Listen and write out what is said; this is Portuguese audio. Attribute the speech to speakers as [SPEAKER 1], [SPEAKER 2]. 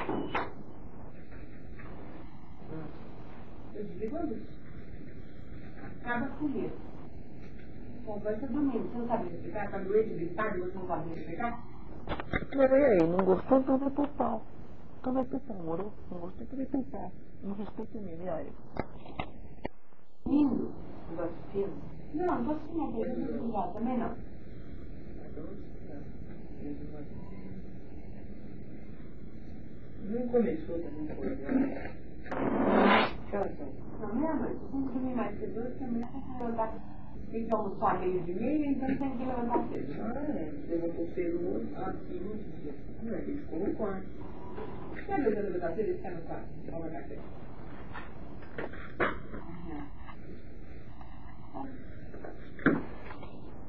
[SPEAKER 1] Eu desligo a luz. Acaba com isso. Conversa domingo. Você não sabe explicar? Tá doente de tarde, você não sabe explicar?
[SPEAKER 2] Mas e aí, não gostou? Então vai pro pau. Então vai pro pau, moro? Não gostou? Então vai pro pau. Não respeita mesmo, e aí?
[SPEAKER 1] Lindo. Não gosto de filme? Não gosto de filme. Eu não gosto de também não.
[SPEAKER 3] Não começou também por agora.
[SPEAKER 1] Não, meia-noite. Eu sempre dormi mais cedo, porque amanhã tem que levantar. Tem que almoçar meio de meia, então tem que levantar cedo.
[SPEAKER 3] Ah, é. Levantou cedo hoje. Ah, sim, muito cedo. Não é, ele ficou no quarto.
[SPEAKER 1] Quer ver eu levantar cedo e ficar no quarto? Toma café.